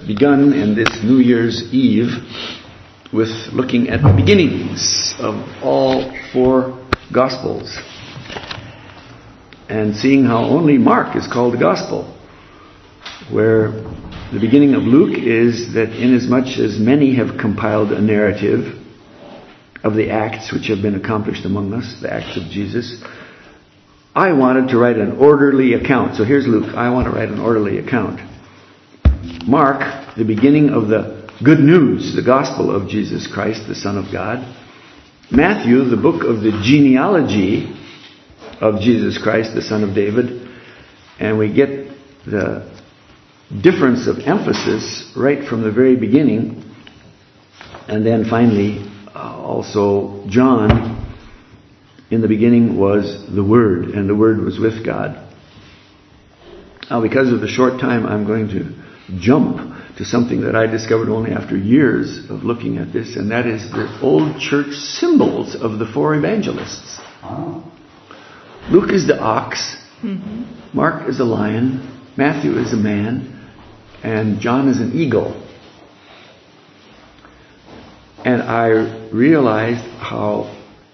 begun in this New Year's Eve with looking at the beginnings of all four Gospels and seeing how only Mark is called the Gospel, where the beginning of Luke is that inasmuch as many have compiled a narrative of the acts which have been accomplished among us, the acts of Jesus, I wanted to write an orderly account. So here's Luke. I want to write an orderly account. Mark, the beginning of the good news, the gospel of Jesus Christ, the Son of God. Matthew, the book of the genealogy of Jesus Christ, the Son of David. And we get the difference of emphasis right from the very beginning. And then finally, also John, in the beginning was the Word, and the Word was with God. Now, because of the short time, I'm going to jump to something that I discovered only after years of looking at this, and that is the old church symbols of the four evangelists. Oh. Luke is the ox, Mark is a lion, Matthew is a man, and John is an eagle. And I realized how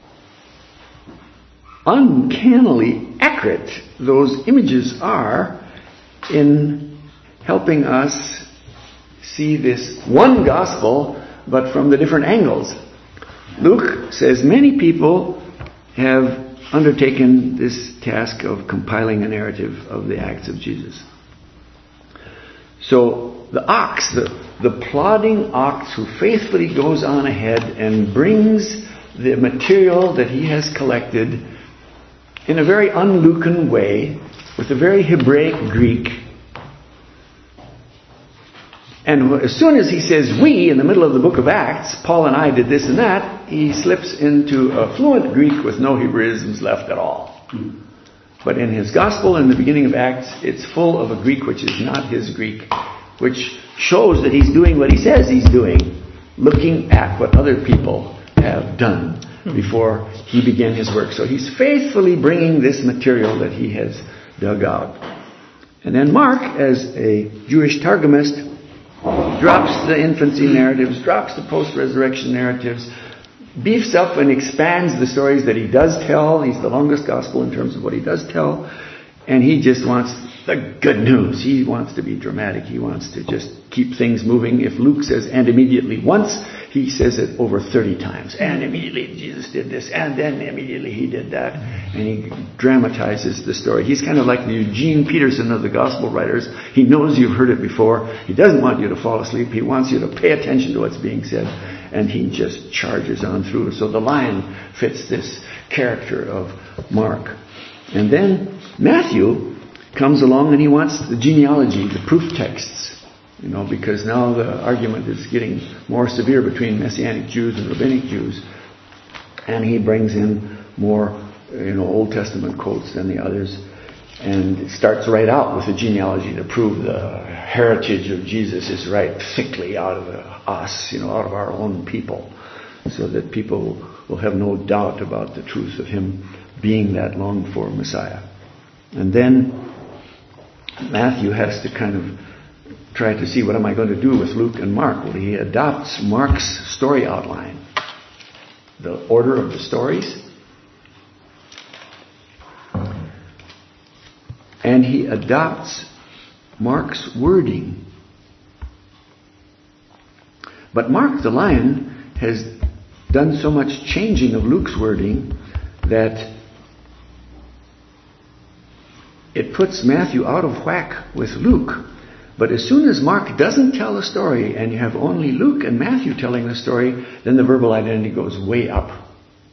uncannily accurate those images are in helping us see this one gospel, but from the different angles. Luke says many people have undertaken this task of compiling a narrative of the acts of Jesus. So the ox, the plodding ox who faithfully goes on ahead and brings the material that he has collected in a very un-Lucan way, with a very Hebraic Greek. And as soon as he says we in the middle of the book of Acts, Paul and I did this and that, he slips into a fluent Greek with no Hebraisms left at all. But in his gospel in the beginning of Acts, it's full of a Greek which is not his Greek, which shows that he's doing what he says he's doing, looking at what other people have done before he began his work. So he's faithfully bringing this material that he has dug out. And then Mark, as a Jewish Targumist, drops the infancy narratives, drops the post-resurrection narratives, beefs up and expands the stories that he does tell. He's the longest gospel in terms of what he does tell. And he just wants the good news. He wants to be dramatic. He wants to just keep things moving. If Luke says, and immediately once, he says it over 30 times. And immediately Jesus did this, and then immediately he did that. And he dramatizes the story. He's kind of like the Eugene Peterson of the gospel writers. He knows you've heard it before. He doesn't want you to fall asleep. He wants you to pay attention to what's being said. And he just charges on through. So the lion fits this character of Mark. And then Matthew comes along and he wants the genealogy, the proof texts. Because now the argument is getting more severe between Messianic Jews and Rabbinic Jews. And he brings in more, Old Testament quotes than the others. And it starts right out with the genealogy to prove the heritage of Jesus is right thickly out of us, out of our own people. So that people will have no doubt about the truth of him being that longed-for Messiah. And then Matthew has to kind of try to see what am I going to do with Luke and Mark. Well, he adopts Mark's story outline, the order of the stories, and he adopts Mark's wording. But Mark the lion has done so much changing of Luke's wording that it puts Matthew out of whack with Luke. But as soon as Mark doesn't tell a story and you have only Luke and Matthew telling the story, then the verbal identity goes way up.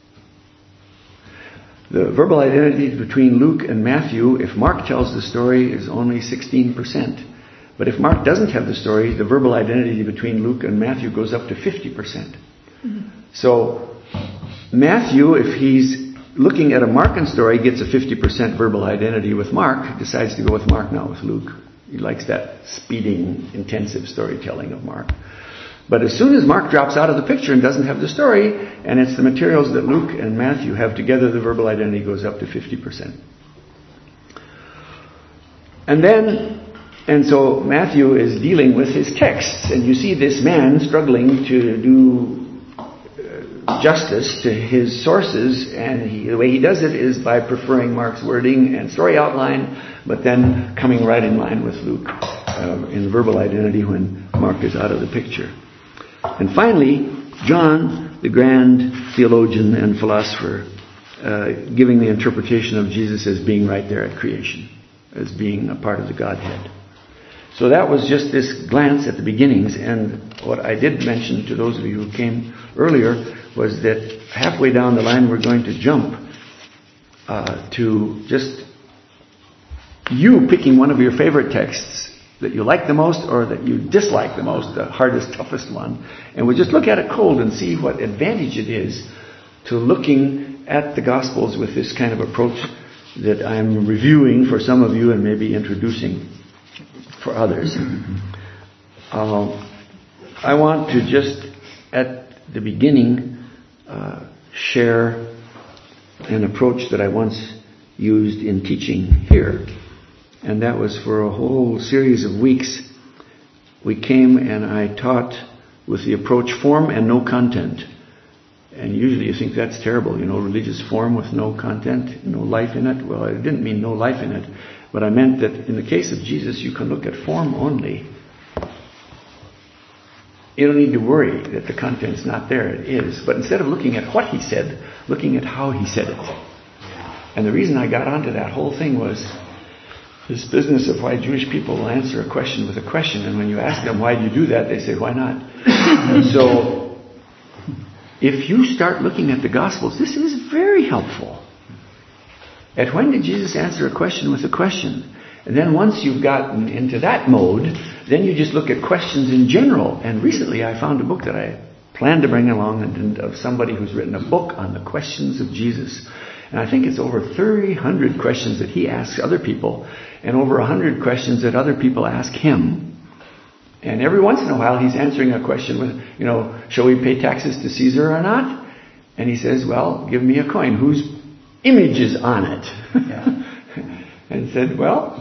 The verbal identity between Luke and Matthew, if Mark tells the story, is only 16%. But if Mark doesn't have the story, the verbal identity between Luke and Matthew goes up to 50%. Mm-hmm. So Matthew, if he's looking at a Markan story, gets a 50% verbal identity with Mark, decides to go with Mark, not with Luke. He likes that speeding, intensive storytelling of Mark. But as soon as Mark drops out of the picture and doesn't have the story, and it's the materials that Luke and Matthew have together, the verbal identity goes up to 50%. And then And so Matthew is dealing with his texts, and you see this man struggling to do justice to his sources, and the way he does it is by preferring Mark's wording and story outline, but then coming right in line with Luke in verbal identity when Mark is out of the picture. And finally, John, the grand theologian and philosopher, giving the interpretation of Jesus as being right there at creation, as being a part of the Godhead. So that was just this glance at the beginnings, and what I did mention to those of you who came earlier was that halfway down the line we're going to jump to just you picking one of your favorite texts that you like the most or that you dislike the most, the hardest, toughest one, and we'll just look at it cold and see what advantage it is to looking at the Gospels with this kind of approach that I'm reviewing for some of you and maybe introducing for others. I want to just at the beginning share an approach that I once used in teaching here. And that was for a whole series of weeks. We came and I taught with the approach form and no content. And usually you think that's terrible, religious form with no content, no life in it. Well, I didn't mean no life in it, but I meant that in the case of Jesus, you can look at form only. You don't need to worry that the content's not there. It is. But instead of looking at what he said, looking at how he said it. And the reason I got onto that whole thing was this business of why Jewish people will answer a question with a question. And when you ask them, why do you do that? They say, why not? And so if you start looking at the Gospels, this is very helpful. At when did Jesus answer a question with a question? And then once you've gotten into that mode, then you just look at questions in general. And recently I found a book that I planned to bring along of somebody who's written a book on the questions of Jesus. And I think it's over 300 questions that he asks other people and over 100 questions that other people ask him. And every once in a while he's answering a question with, shall we pay taxes to Caesar or not? And he says, well, give me a coin. Whose image is on it? Yeah. And said, well,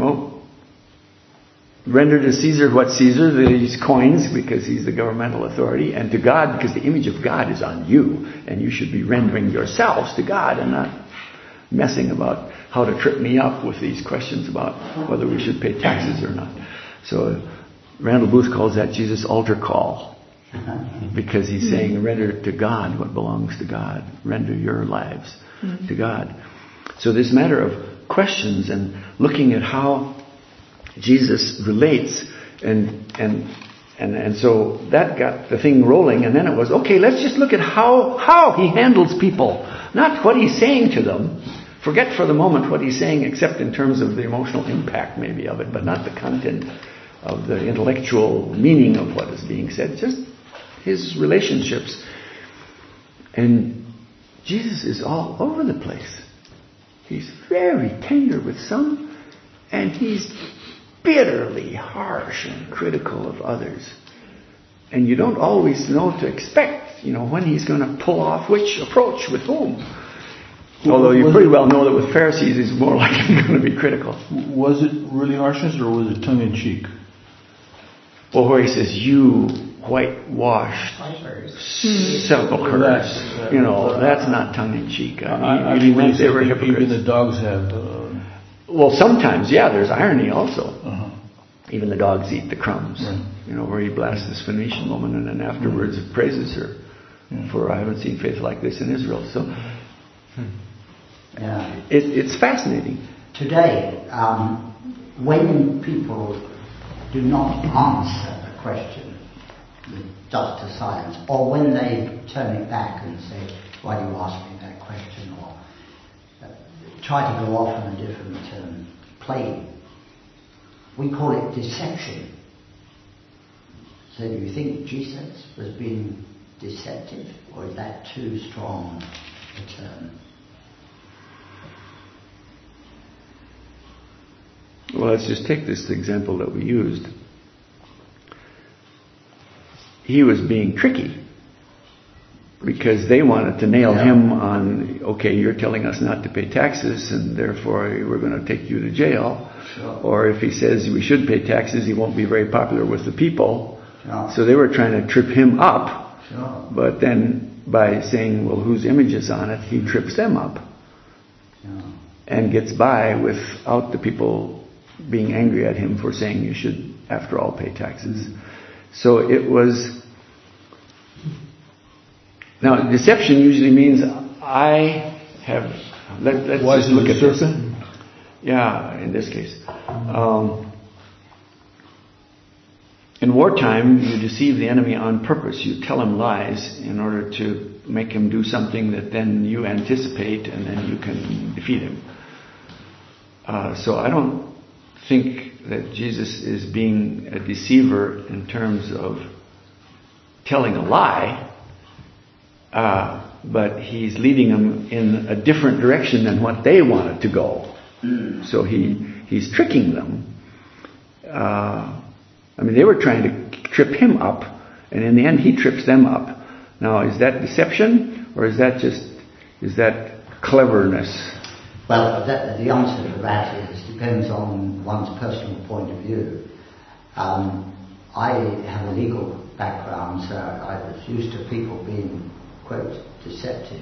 render to Caesar what's Caesar, these coins, because he's the governmental authority, and to God, because the image of God is on you, and you should be rendering yourselves to God and not messing about how to trip me up with these questions about whether we should pay taxes or not. So Randall Booth calls that Jesus' altar call, because he's saying, render to God what belongs to God. Render your lives to God. So this matter of questions and looking at how Jesus relates, and so that got the thing rolling, and then it was, okay, let's just look at how he handles people, not what he's saying to them. Forget for the moment what he's saying, except in terms of the emotional impact maybe of it, but not the content of the intellectual meaning of what is being said, just his relationships. And Jesus is all over the place. He's very tender with some, and he's bitterly harsh and critical of others. And you don't always know what to expect, when he's going to pull off which approach with whom. Although you pretty well know that with Pharisees he's more likely going to be critical. Was it really harshness or was it tongue-in-cheek? Well, where he says, you whitewashed sepulchres, that's not tongue-in-cheek. He meant they were hypocrites. Even the dogs have... Well, sometimes, there's irony also. Even the dogs eat the crumbs. Right. Where he blasts this Phoenician woman and then afterwards praises her for I haven't seen faith like this in Israel. So it's fascinating. Today, when people do not answer a question just to silence, or when they turn it back and say, why do you ask me that question, or try to go off on a different plane, we call it deception. So do you think Jesus was being deceptive, or is that too strong a term? Well, let's just take this example that we used. He was being tricky, because they wanted to nail him on, okay, you're telling us not to pay taxes and therefore we're going to take you to jail. Sure. Or if he says we should pay taxes, he won't be very popular with the people. Sure. So they were trying to trip him up. Sure. But then by saying, well, whose image is on it, he trips them up. Sure. And gets by without the people being angry at him for saying you should, after all, pay taxes. So it was... Now, deception usually means I have... Let's Was just look it at a this. serpent? Yeah, in this case. In wartime, you deceive the enemy on purpose. You tell him lies in order to make him do something that then you anticipate and then you can defeat him. So I don't think that Jesus is being a deceiver in terms of telling a lie, but he's leading them in a different direction than what they wanted to go. So he's tricking them. They were trying to trip him up, and in the end he trips them up. Now, is that deception, or is that cleverness? Well, the answer to that depends on one's personal point of view. I have a legal background, so I was used to people being, quote, deceptive.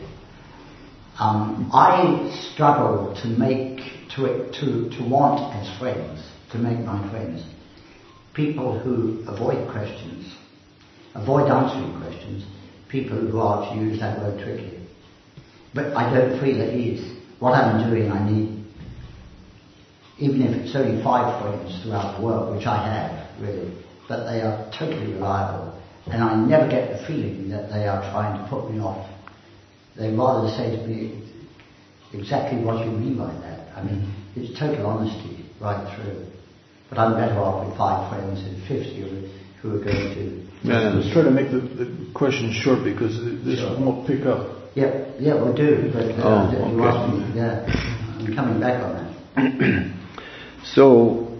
I struggle to want as friends, to make my friends, people who avoid questions, avoid answering questions, people who are, to use that word, tricky. But I don't feel at ease. What I'm doing, I need, even if it's only 5 friends throughout the world, which I have, really, but they are totally reliable, and I never get the feeling that they are trying to put me off. They rather say to me exactly what you mean by that. It's total honesty right through. But I'm better off with 5 friends than 50 who are going to... Let's try to make the question short because this won't pick up. Yeah, we'll do. But you asked me, I'm coming back on that. So,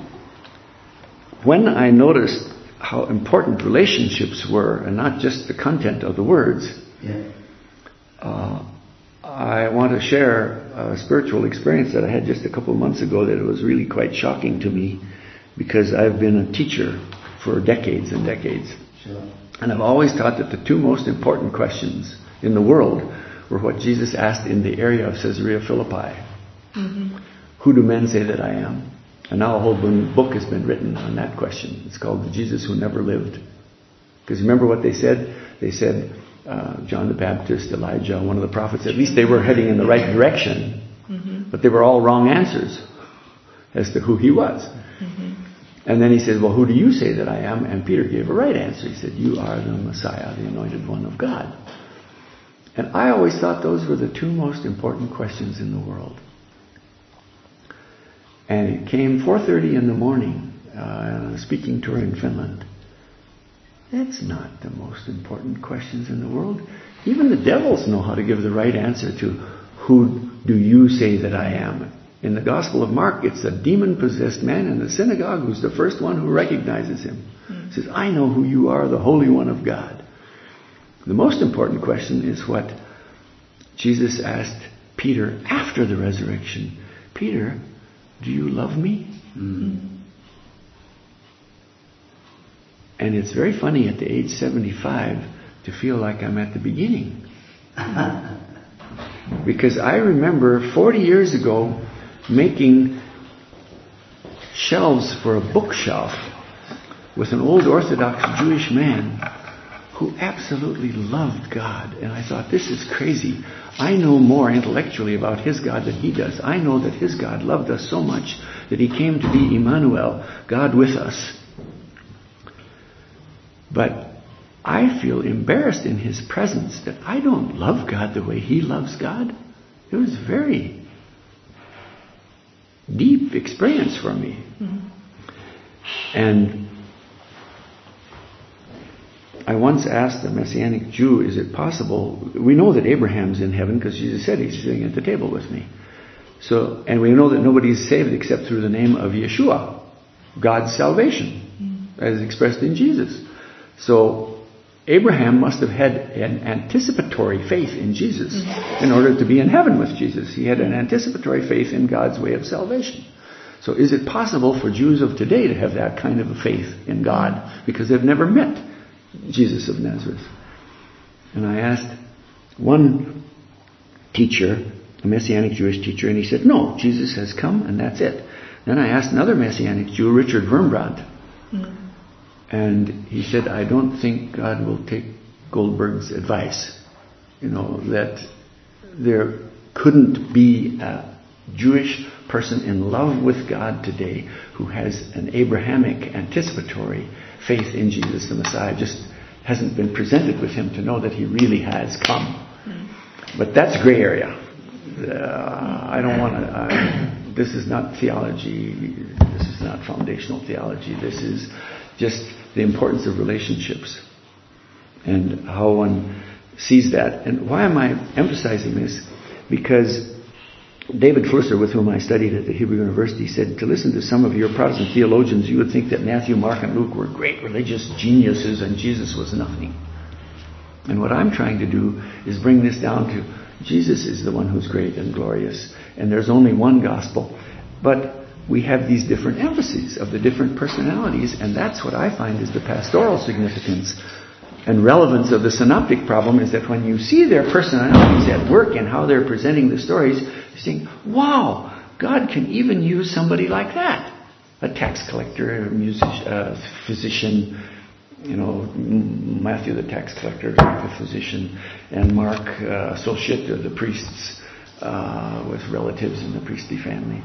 when I noticed how important relationships were, and not just the content of the words, I want to share a spiritual experience that I had just a couple of months ago that was really quite shocking to me, because I've been a teacher for decades and decades. Sure. And I've always taught that the 2 most important questions in the world were what Jesus asked in the area of Caesarea Philippi. Mm-hmm. Who do men say that I am? And now a whole book has been written on that question. It's called The Jesus Who Never Lived. Because remember what they said? They said John the Baptist, Elijah, one of the prophets. At least they were heading in the right direction. Mm-hmm. But they were all wrong answers as to who he was. Mm-hmm. And then he said, well, who do you say that I am? And Peter gave a right answer. He said, you are the Messiah, the anointed one of God. And I always thought those were the 2 most important questions in the world. And it came 4:30 in the morning on a speaking tour in Finland. That's not the most important questions in the world. Even the devils know how to give the right answer to who do you say that I am. In the Gospel of Mark, it's a demon-possessed man in the synagogue who's the first one who recognizes him. He says, I know who you are, the Holy One of God. The most important question is what Jesus asked Peter after the resurrection. Peter, do you love me? Mm-hmm. And it's very funny at the age 75 to feel like I'm at the beginning. Because I remember 40 years ago making shelves for a bookshelf with an old Orthodox Jewish man who absolutely loved God. And I thought, this is crazy. I know more intellectually about his God than he does. I know that his God loved us so much that he came to be Emmanuel, God with us. But I feel embarrassed in his presence that I don't love God the way he loves God. It was a very deep experience for me. Mm-hmm. And I once asked a Messianic Jew, is it possible, we know that Abraham's in heaven because Jesus said he's sitting at the table with me. So, and we know that nobody is saved except through the name of Yeshua, God's salvation, as expressed in Jesus. So, Abraham must have had an anticipatory faith in Jesus in order to be in heaven with Jesus. He had an anticipatory faith in God's way of salvation. So is it possible for Jews of today to have that kind of a faith in God because they've never met Jesus of Nazareth? And I asked one teacher, a Messianic Jewish teacher, and he said, no, Jesus has come and that's it. Then I asked another Messianic Jew, Richard Wurmbrand, and he said, I don't think God will take Goldberg's advice. That there couldn't be a Jewish person in love with God today who has an Abrahamic anticipatory faith in Jesus the Messiah. Just hasn't been presented with him to know that he really has come. But that's gray area. I don't want to... this is not theology. This is not foundational theology. This is just the importance of relationships and how one sees that. And why am I emphasizing this? Because David Flusser, with whom I studied at the Hebrew University, said to listen to some of your Protestant theologians, you would think that Matthew, Mark, and Luke were great religious geniuses and Jesus was nothing. And what I'm trying to do is bring this down to Jesus is the one who's great and glorious, and there's only one gospel. But we have these different emphases of the different personalities, and that's what I find is the pastoral significance and relevance of the synoptic problem, is that when you see their personalities at work and how they're presenting the stories, you're saying, wow, God can even use somebody like that. A tax collector, a musician, physician, Matthew the tax collector, the physician, and Mark, associate of the priests with relatives in the priestly family.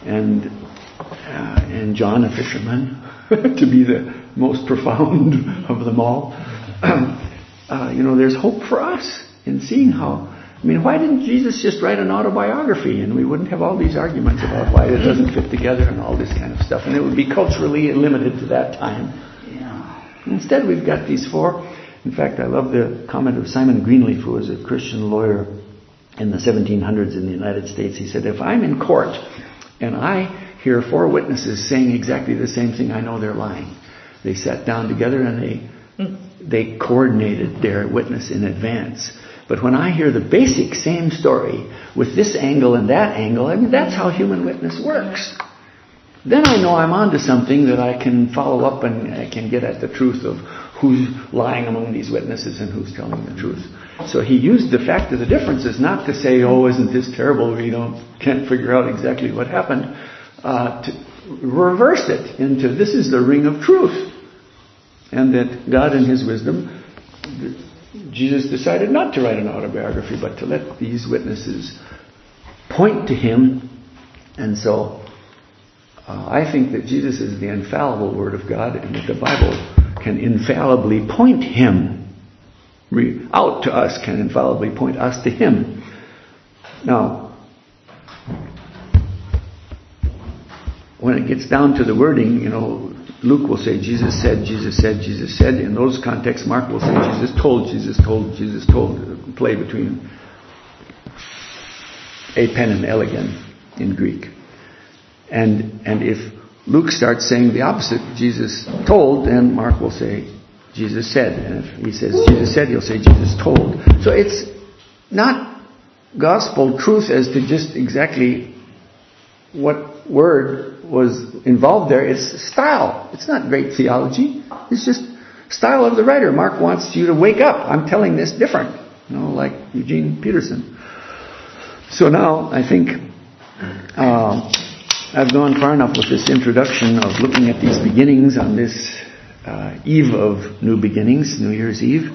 And John, a fisherman, to be the most profound of them all. There's hope for us in seeing how... why didn't Jesus just write an autobiography and we wouldn't have all these arguments about why it doesn't fit together and all this kind of stuff, and it would be culturally limited to that time. Yeah. Instead, we've got these four. In fact, I love the comment of Simon Greenleaf, who was a Christian lawyer in the 1700s in the United States. He said, if I'm in court and I hear four witnesses saying exactly the same thing, I know they're lying. They sat down together and they coordinated their witness in advance. But when I hear the basic same story with this angle and that angle, that's how human witness works. Then I know I'm onto something that I can follow up and I can get at the truth of who's lying among these witnesses and who's telling the truth. So he used the fact of the differences not to say, oh, isn't this terrible, we can't figure out exactly what happened, to reverse it into this is the ring of truth. And that God in his wisdom, Jesus decided not to write an autobiography, but to let these witnesses point to him. And so I think that Jesus is the infallible Word of God, and that the Bible can infallibly point him out to us, can infallibly point us to him. Now, when it gets down to the wording, Luke will say, Jesus said, Jesus said, Jesus said. In those contexts, Mark will say, Jesus told, Jesus told, Jesus told. Play between apen and elegan in Greek. And if Luke starts saying the opposite, Jesus told, then Mark will say, Jesus said. And if he says Jesus said, he'll say Jesus told. So it's not gospel truth as to just exactly what word was involved there. It's style. It's not great theology. It's just style of the writer. Mark wants you to wake up. I'm telling this different. Like Eugene Peterson. So now I think I've gone far enough with this introduction of looking at these beginnings on this eve of new beginnings, New Year's Eve.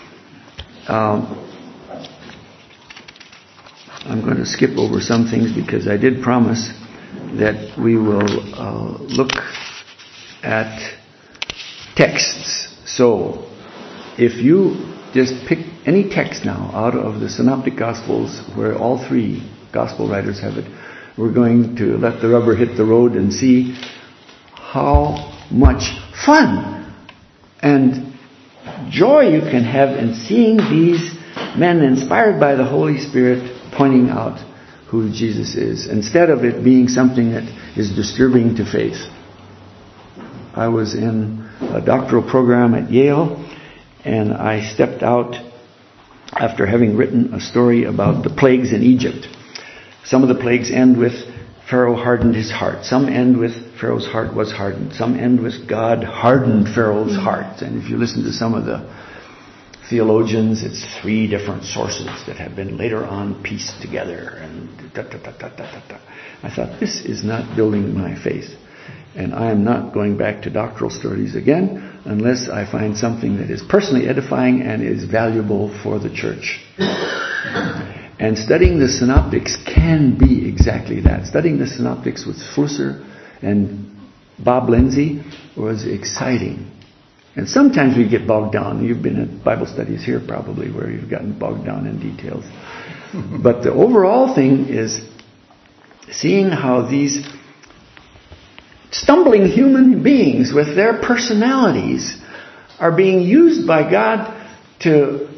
I'm going to skip over some things because I did promise that we will look at texts. So, if you just pick any text now out of the Synoptic Gospels where all three Gospel writers have it, we're going to let the rubber hit the road and see how much fun and joy you can have in seeing these men inspired by the Holy Spirit pointing out who Jesus is, instead of it being something that is disturbing to faith. I was in a doctoral program at Yale, And I stepped out after having written a story about the plagues in Egypt. Some of the plagues end with Pharaoh hardened his heart. Some end with Pharaoh's heart was hardened. Some end with God hardened Pharaoh's heart. And if you listen to some of the theologians, it's 3 different sources that have been later on pieced together. And I thought, this is not building my faith. And I am not going back to doctoral studies again unless I find something that is personally edifying and is valuable for the church. And studying the synoptics can be exactly that. Studying the synoptics with Flusser and Bob Lindsay was exciting. And sometimes we get bogged down. You've been at Bible studies here probably where you've gotten bogged down in details. But the overall thing is seeing how these stumbling human beings with their personalities are being used by God to...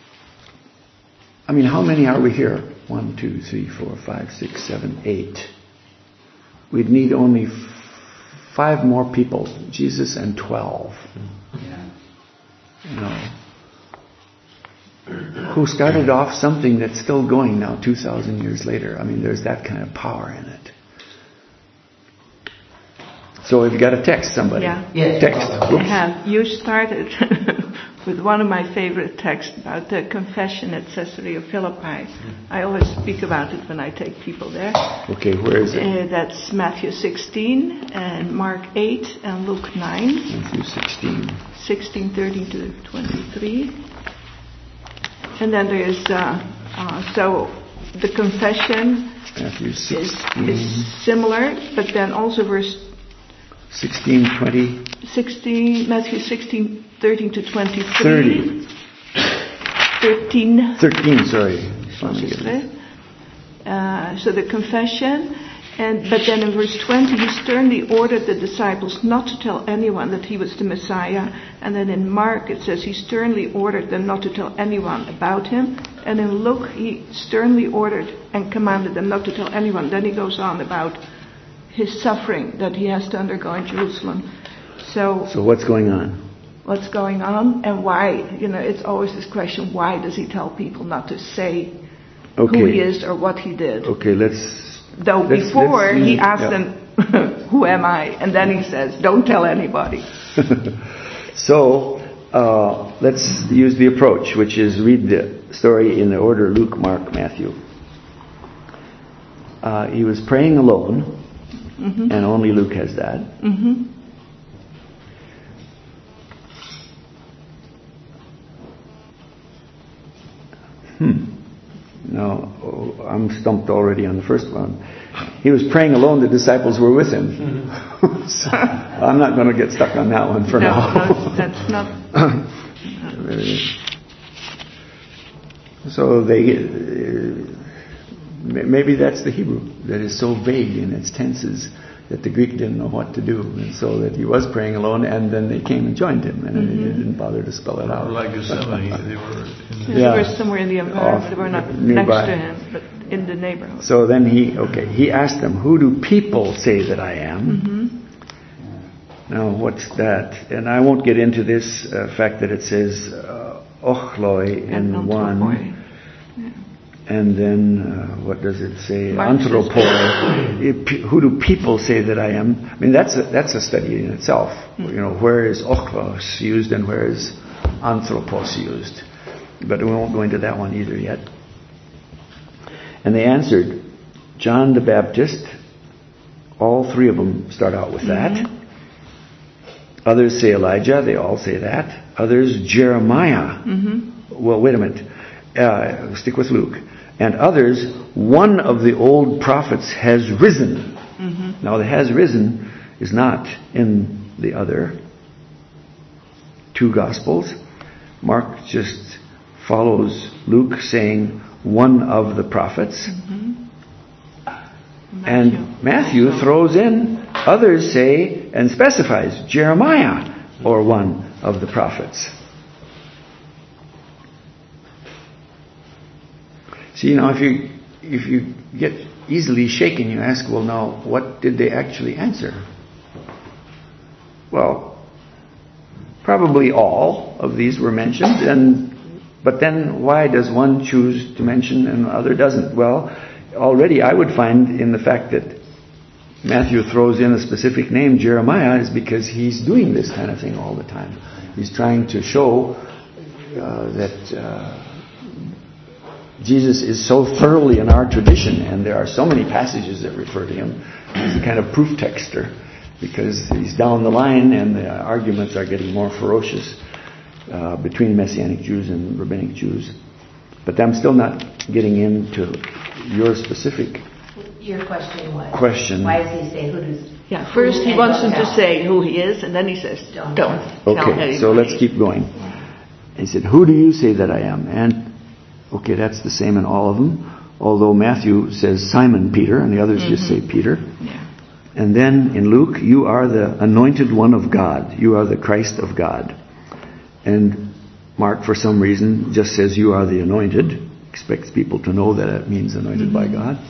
I mean, how many are we here? 1, 2, 3, 4, 5, 6, 7, 8. We'd need only 5 more people. Jesus and 12. Yeah. You know, who started off something that's still going now 2,000 years later. I mean, there's that kind of power in it. So if you got to text somebody. Yeah. Yes. Text. I have. You started with one of my favorite texts about the confession at Caesarea Philippi. I always speak about it when I take people there. Okay, where is it? That's Matthew 16 and Mark 8 and Luke 9. Matthew 16. 16, 13 to 23. And then there is, so the confession Matthew 16. is similar, but then also verse 16, 20. 16, Matthew 16, 13 to 23. 30. 13. 13, sorry. So the confession, but then in verse 20 he sternly ordered the disciples not to tell anyone that he was the Messiah. And then in Mark it says he sternly ordered them not to tell anyone about him. And in Luke he sternly ordered and commanded them not to tell anyone. Then he goes on about his suffering that he has to undergo in Jerusalem. So what's going on? What's going on and why? You know, it's always this question, why does he tell people not to say who he is or what he did? Okay, let's... Though before he asked them, who am I? And then he says, don't tell anybody. So, let's use the approach, which is read the story in the order Luke, Mark, Matthew. He was praying alone. Mm-hmm. And only Luke has that. Mm-hmm. No, I'm stumped already on the first one. He was praying alone, the disciples were with him. Mm-hmm. So, I'm not going to get stuck on that one for now. No, that's not... So maybe that's the Hebrew that is so vague in its tenses that the Greek didn't know what to do, and so that he was praying alone, and then they came and joined him, and he didn't bother to spell it out. Like Gethsemane, they were they were somewhere in the environment. They were not next to him, but in the neighborhood. So then he asked them, "Who do people say that I am?" Mm-hmm. Now, what's that? And I won't get into this fact that it says ochloi in one. And then, what does it say? Anthropoi. Who do people say that I am? I mean, that's a study in itself. Mm-hmm. You know, where is ochlos used and where is anthropos used? But we won't go into that one either yet. And they answered, John the Baptist. All 3 of them start out with that. Others say Elijah. They all say that. Others Jeremiah. Mm-hmm. Well, wait a minute. Stick with Luke. And others, one of the old prophets has risen. Mm-hmm. Now, the has risen is not in the other 2 Gospels. Mark just follows Luke saying one of the prophets. Mm-hmm. And Matthew throws in, others say, and specifies, Jeremiah, or one of the prophets. See, now if you get easily shaken, you ask, well, now, what did they actually answer? Well, probably all of these were mentioned, but then why does one choose to mention and the other doesn't? Well, already I would find in the fact that Matthew throws in a specific name, Jeremiah, is because he's doing this kind of thing all the time. He's trying to show that Jesus is so thoroughly in our tradition, and there are so many passages that refer to him. He's a kind of proof texter, because he's down the line and the arguments are getting more ferocious between Messianic Jews and Rabbinic Jews. But I'm still not getting into your specific Your question was? Question. Why does he say who does... Yeah, first he wants them to say who he is, and then he says, don't tell anybody. Okay, so let's keep going. He said, who do you say that I am? And, okay, that's the same in all of them. Although Matthew says Simon Peter, and the others just say Peter. Yeah. And then in Luke, you are the anointed one of God. You are the Christ of God. And Mark, for some reason, just says you are the anointed. Expects people to know that it means anointed by God.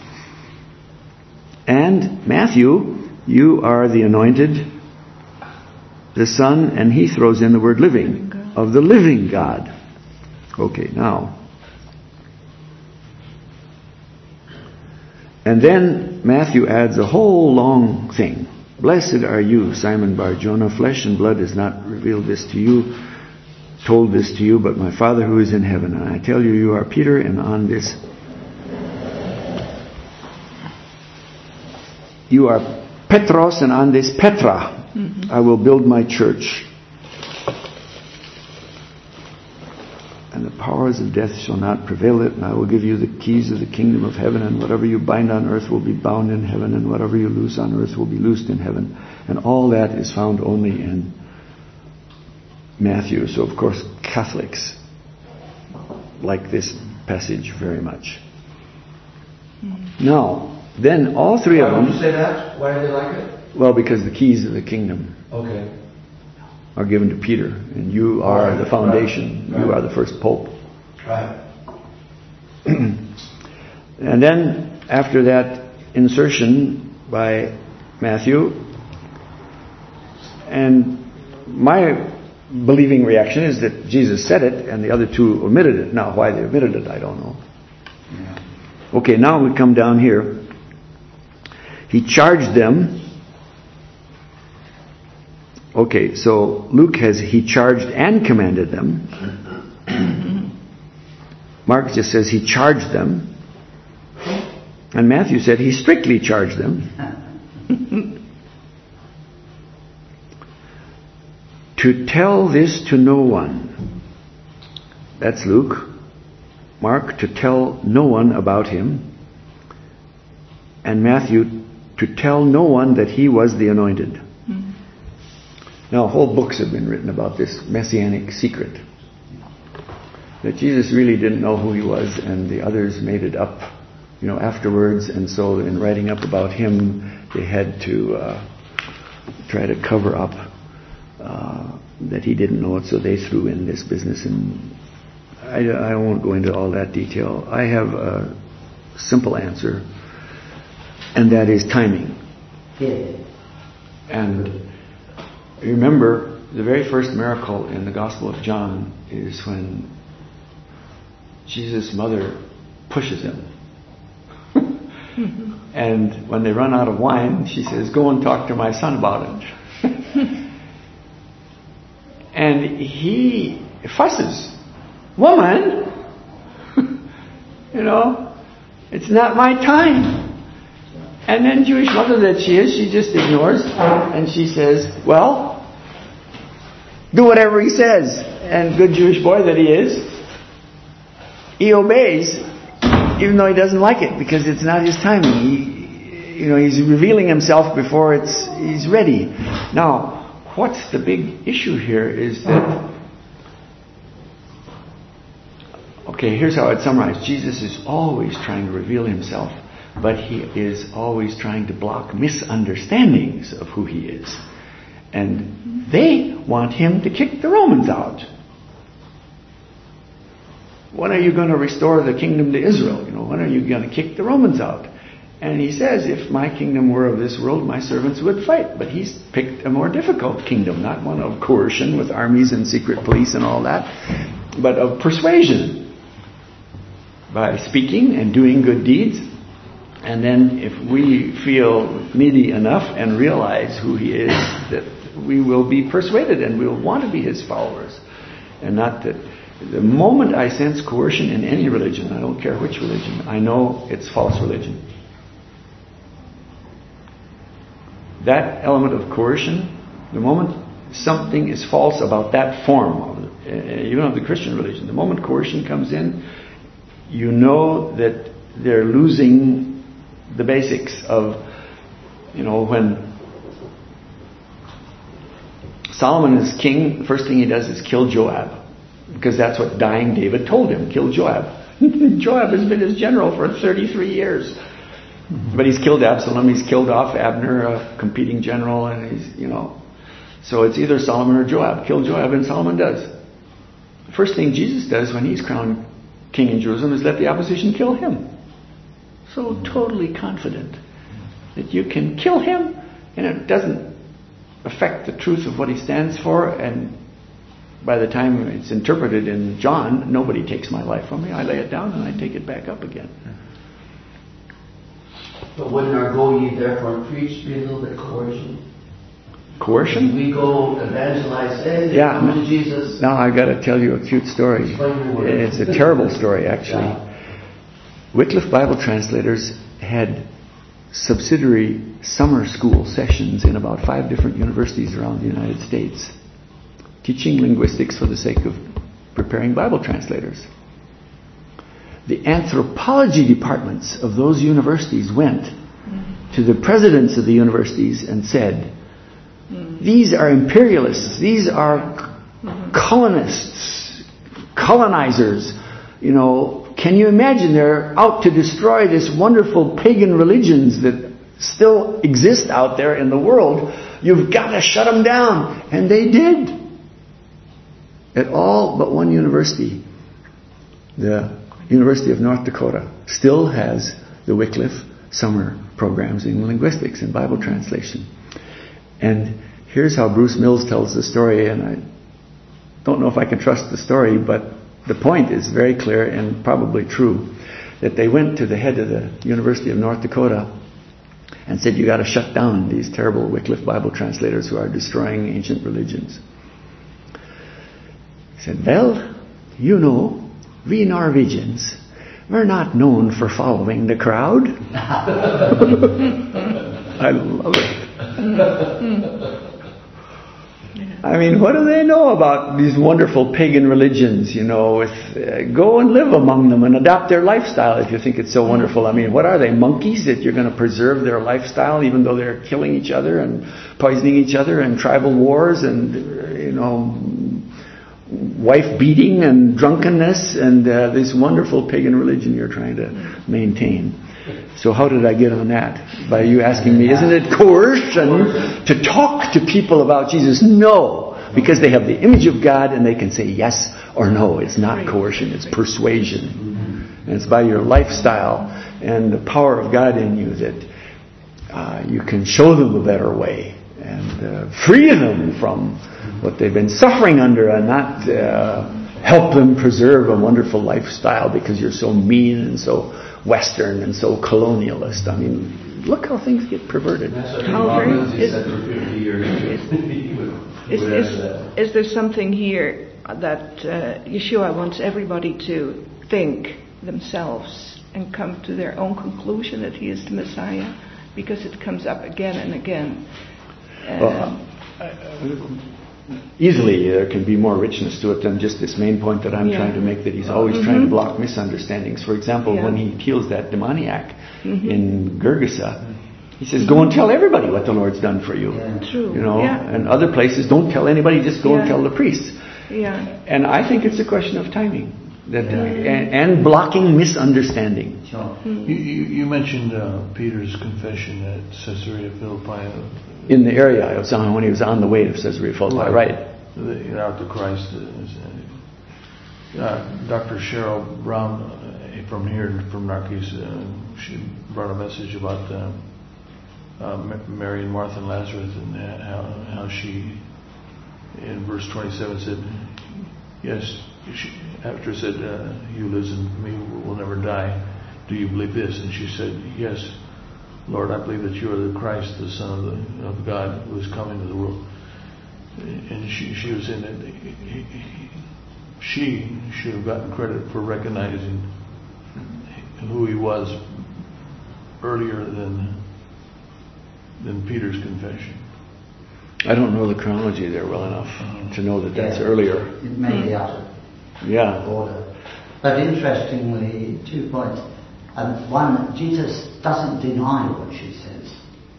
And Matthew, you are the anointed, the Son, and he throws in the word living, of the living God. Okay, now. And then Matthew adds a whole long thing. Blessed are you, Simon Bar-Jonah. Flesh and blood has not revealed this to you, told this to you, but my Father who is in heaven. And I tell you, you are Peter, and on this you are Petros, and on this Petra I will build my church. And the powers of death shall not prevail it, and I will give you the keys of the kingdom of heaven, and whatever you bind on earth will be bound in heaven, and whatever you loose on earth will be loosed in heaven. And all that is found only in Matthew. So of course Catholics like this passage very much. Now, then all three of them... Why would you say that? Why do they like it? Well, because the keys of the kingdom are given to Peter, and you are the foundation. Right. You are the first pope. Right. And then after that insertion by Matthew, and my believing reaction is that Jesus said it and the other two omitted it. Now, why they omitted it, I don't know. Yeah. Okay, now we come down here. He charged them. Okay, so Luke has he charged and commanded them. Mark just says he charged them. And Matthew said he strictly charged them to tell this to no one. That's Luke. Mark, to tell no one about him. And Matthew, to tell no one that he was the anointed. Now, whole books have been written about this messianic secret. That Jesus really didn't know who he was, and the others made it up, afterwards. And so in writing up about him, they had to try to cover up that he didn't know it, so they threw in this business. And I won't go into all that detail. I have a simple answer, and that is timing. And remember, the very first miracle in the Gospel of John is when Jesus' mother pushes him. And when they run out of wine, she says, go and talk to my son about it. And he fusses. Woman, it's not my time. And then Jewish mother that she is, she just ignores. And she says, well, do whatever he says. And good Jewish boy that he is, he obeys, even though he doesn't like it, because it's not his timing. He's revealing himself before he's ready. Now, what's the big issue here is that, okay, here's how I'd summarize. Jesus is always trying to reveal himself, but he is always trying to block misunderstandings of who he is. And they want him to kick the Romans out. When are you going to restore the kingdom to Israel? When are you going to kick the Romans out? And he says, if my kingdom were of this world, my servants would fight. But he's picked a more difficult kingdom, not one of coercion with armies and secret police and all that, but of persuasion. By speaking and doing good deeds. And then if we feel needy enough and realize who he is, that we will be persuaded and we'll want to be his followers. And not that the moment I sense coercion in any religion, I don't care which religion, I know it's false religion. That element of coercion, the moment something is false about that form, even of the Christian religion, the moment coercion comes in, you know that they're losing the basics of, when Solomon is king, the first thing he does is kill Joab. Because that's what dying David told him, kill Joab. Joab has been his general for 33 years. But he's killed Absalom, he's killed off Abner, a competing general, and he's, So it's either Solomon or Joab. Kill Joab, and Solomon does. The first thing Jesus does when he's crowned king in Jerusalem is let the opposition kill him. So totally confident that you can kill him, and it doesn't affect the truth of what he stands for, and by the time it's interpreted in John, nobody takes my life from me. I lay it down and I take it back up again. But wouldn't our go ye therefore preach be a little bit coercion? Coercion? We go evangelize, hey, come to Jesus. Now I got to tell you a cute story. It's a terrible story, actually. Yeah. Wycliffe Bible translators had subsidiary summer school sessions in about 5 different universities around the United States, teaching linguistics for the sake of preparing Bible translators. The anthropology departments of those universities went to the presidents of the universities and said, these are imperialists, these are colonists, colonizers, can you imagine they're out to destroy this wonderful pagan religions that still exist out there in the world. You've got to shut them down. And they did. At all but one university, the University of North Dakota, still has the Wycliffe summer programs in linguistics and Bible translation. And here's how Bruce Mills tells the story, and I don't know if I can trust the story, but the point is very clear and probably true, that they went to the head of the University of North Dakota and said, you got to shut down these terrible Wycliffe Bible translators who are destroying ancient religions. He said, well, we Norwegians, we're not known for following the crowd. I love it. I mean, what do they know about these wonderful pagan religions, go and live among them and adopt their lifestyle if you think it's so wonderful. I mean, what are they, monkeys that you're going to preserve their lifestyle even though they're killing each other and poisoning each other and tribal wars and, wife beating and drunkenness and this wonderful pagan religion you're trying to maintain. So how did I get on that? By you asking me, isn't it coercion to talk to people about Jesus? No, because they have the image of God and they can say yes or no. It's not coercion, it's persuasion. And it's by your lifestyle and the power of God in you that you can show them a better way and free them from what they've been suffering under and not help them preserve a wonderful lifestyle because you're so mean and so Western and so colonialist. I mean, look how things get perverted. Is there something here that Yeshua wants everybody to think themselves and come to their own conclusion that he is the Messiah? Because it comes up again and again. Easily there can be more richness to it than just this main point that I'm trying to make, that he's always trying to block misunderstandings. For example, when he heals that demoniac in Gergesa, he says, go and tell everybody what the Lord's done for you. True. And other places, don't tell anybody, just go and tell the priests. And I think it's a question of timing and blocking misunderstanding. Sure. You mentioned Peter's confession at Caesarea Philippi. In the area I was on when he was on the way to Caesarea Philippi, right? Out to Christ. Dr. Cheryl Brown from here, from Narkis, she brought a message about Mary and Martha and Lazarus, and how she, in verse 27, said, yes, after it said, he who lives in me will never die, do you believe this? And she said, yes, Lord, I believe that you are the Christ, the Son of God, who is coming to the world. And she was saying that she should have gotten credit for recognizing who he was earlier than Peter's confession. I don't know the chronology there well enough to know that that's earlier. It may be out of order. But interestingly, 2 points. One, Jesus doesn't deny what she says.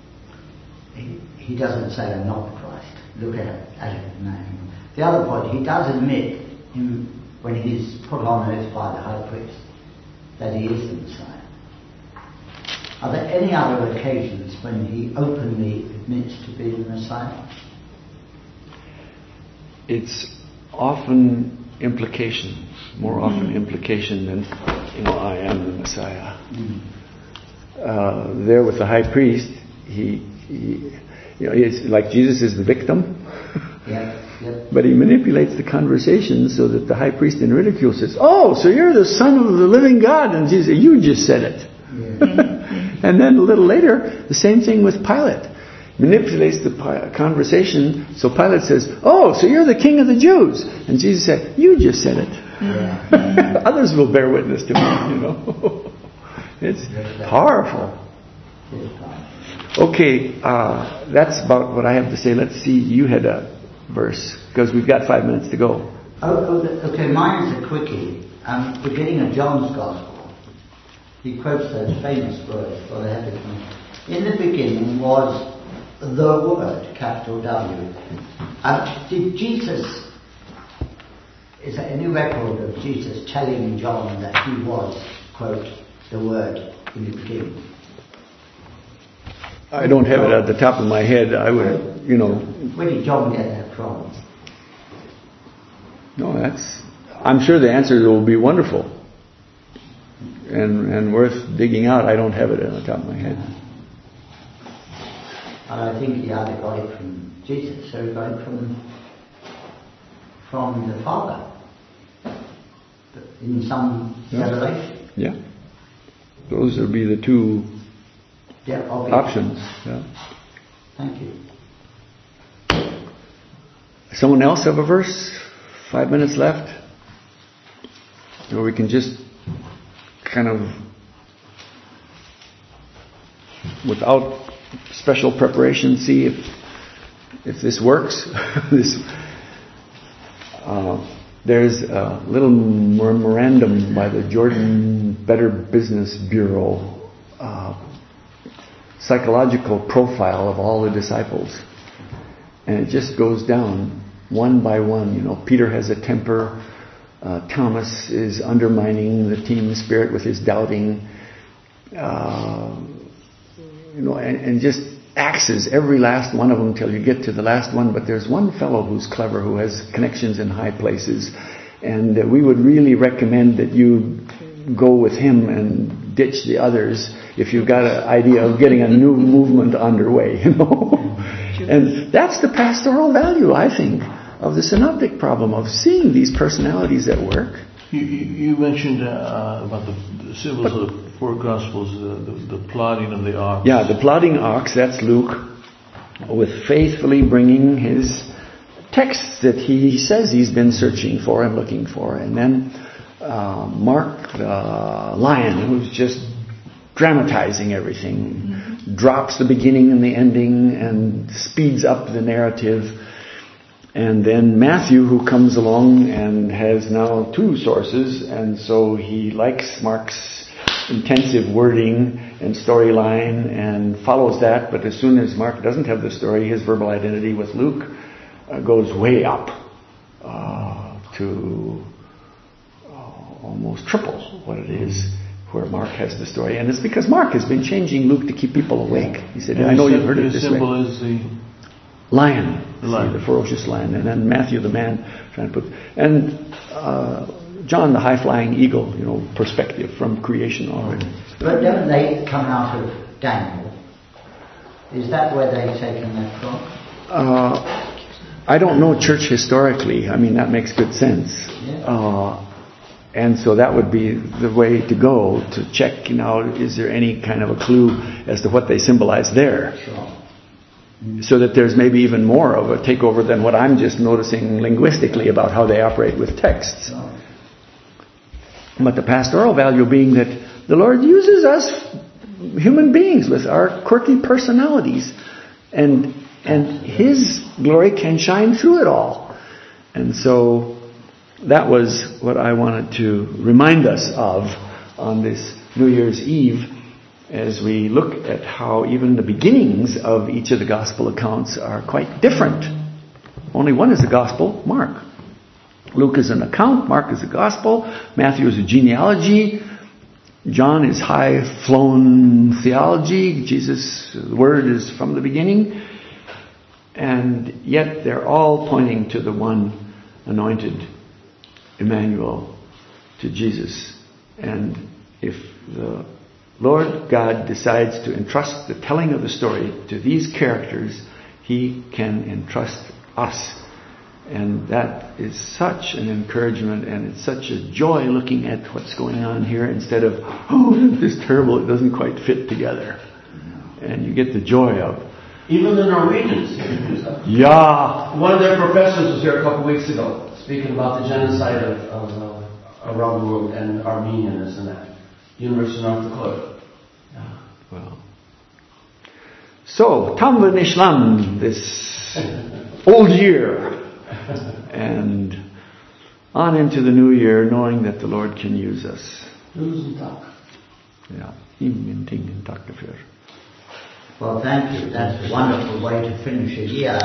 He doesn't say, I'm not the Christ. Look at it now. The other point, he does admit when he's put on earth by the high priest that he is the Messiah. Are there any other occasions when he openly admits to being the Messiah? It's often implication, more often implication than, I am the Messiah. There with the high priest, it's like Jesus is the victim. But he manipulates the conversation so that the high priest in ridicule says, oh, so you're the Son of the living God. And Jesus said, you just said it. And then a little later, the same thing with Pilate. Manipulates the conversation so Pilate says, oh, so you're the king of the Jews. And Jesus said, you just said it. Others will bear witness to me, It's powerful. Okay, that's about what I have to say. Let's see, you had a verse, because we've got 5 minutes to go. Okay, mine's a quickie. Beginning of John's Gospel, he quotes those famous words, for they have it. In the beginning was the Word, capital W. Did Jesus, is there any record of Jesus telling John that he was, quote, the Word in the beginning? I don't have it at the top of my head. I would, Where did John get that from? No, I'm sure the answer will be wonderful and worth digging out. I don't have it on the top of my head. I think he either got it from Jesus or he got it from the Father in some revelation. Yeah. Those would be the two options. Yeah. Thank you. Someone else have a verse? 5 minutes left? Or we can just kind of, without special preparation, see if this works. There's a little memorandum by the Jordan Better Business Bureau, psychological profile of all the disciples. And it just goes down one by one. Peter has a temper. Thomas is undermining the team spirit with his doubting. And just axes every last one of them till you get to the last one. But there's one fellow who's clever, who has connections in high places. And we would really recommend that you go with him and ditch the others if you've got an idea of getting a new movement underway, And that's the pastoral value, I think, of the synoptic problem, of seeing these personalities at work. You mentioned about the symbols of the four Gospels, the plodding of the ox. Yeah, the plodding ox, that's Luke, with faithfully bringing his texts that he says he's been searching for and looking for. And then Mark, the lion, who's just dramatizing everything, drops the beginning and the ending and speeds up the narrative. And then Matthew, who comes along and has now two sources, and so he likes Mark's intensive wording and storyline and follows that, but as soon as Mark doesn't have the story, his verbal identity with Luke goes way up to almost triple what it is where Mark has the story. And it's because Mark has been changing Luke to keep people awake. He said, I know you've heard it this way. The symbol is the lion. The ferocious lion. And then Matthew, the man, trying to put... And John, the high-flying eagle, perspective from creation already. But don't they come out of Daniel? Is that where they've taken that from? I don't know church historically. I mean, that makes good sense. Yeah. And so that would be the way to go, to check, is there any kind of a clue as to what they symbolize there? Sure. So that there's maybe even more of a takeover than what I'm just noticing linguistically about how they operate with texts. Sure. But the pastoral value being that the Lord uses us, human beings, with our quirky personalities. And His glory can shine through it all. And so that was what I wanted to remind us of on this New Year's Eve as we look at how even the beginnings of each of the gospel accounts are quite different. Only one is a gospel, Mark. Luke is an account, Mark is a gospel, Matthew is a genealogy, John is high-flown theology, Jesus, the Word is from the beginning, and yet they're all pointing to the one anointed Emmanuel, to Jesus. And if the Lord God decides to entrust the telling of the story to these characters, He can entrust us. And that is such an encouragement, and it's such a joy looking at what's going on here instead of, isn't this terrible, it doesn't quite fit together. And you get the joy of. Even the Norwegians. Yeah. One of their professors was here a couple of weeks ago, speaking about the genocide of around the world and Armenians and that. University of North Dakota. Yeah. Well. So, Tamva Nishlam, this old year. And on into the new year, knowing that the Lord can use us. Yeah. Well, thank you. That's a wonderful way to finish a year.